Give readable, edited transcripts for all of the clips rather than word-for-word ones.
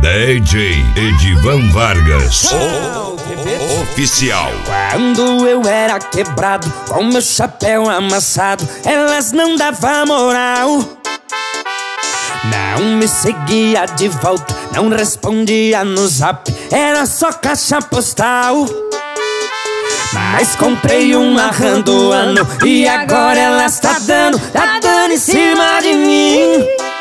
DJ Edivan Vargas, oficial. Quando eu era quebrado, com meu chapéu amassado, elas não davam moral. Não me seguia de volta, não respondia no zap, era só caixa postal. Mas comprei uma RAM do ano e agora elas tá dando em cima de mim.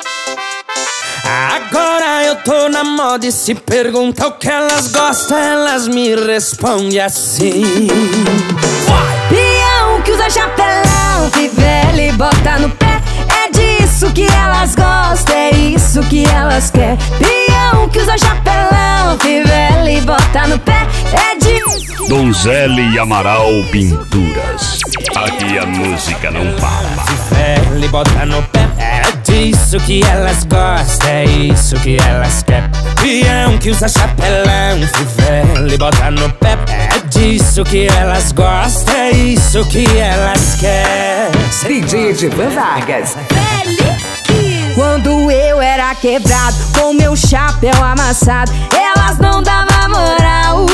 Agora eu tô na moda e se pergunta o que elas gostam, elas me respondem assim. Peão que usa chapelão, fivela e bota no pé, é disso que elas gostam, é isso que elas querem. Peão que usa chapelão, fivela e bota no pé, é disso. Donzelle Amaral Pinturas, aqui a música não para. Fivela e bota no pé, é disso que elas gostam, é isso que elas querem. Peão que usa chapelão, fivela e bota no pé, é disso que elas gostam, é isso que elas querem. DJ Edivan Vargas. Quando eu era quebrado, com meu chapéu amassado, elas não davam moral.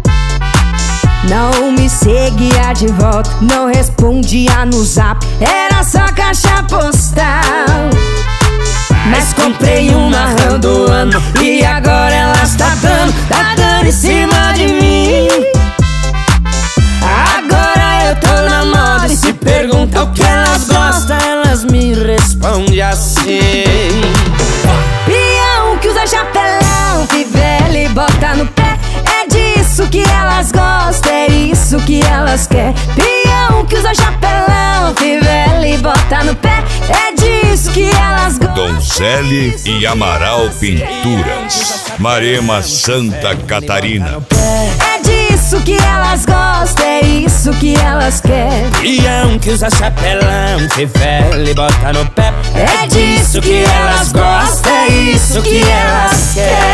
Não me seguia de volta, não respondia no zap, era só caixa postal. Mas comprei uma RAM do ano e agora elas tá dando em cima de mim. Agora eu tô na moda e se pergunta o que elas gostam, elas me respondem assim. Peão que usa chapelão, fivela e bota no pé, é disso que elas gostam, é isso que elas querem. Peão que usa chapelão, fivela e bota no pé, é disso que elas gostam. Donzelle e Amaral Pinturas, Marema, Santa Catarina. É disso que elas gostam, é isso que elas querem. Peão que usa chapelão, fivela e bota no pé, É disso que elas gostam, é isso que elas querem.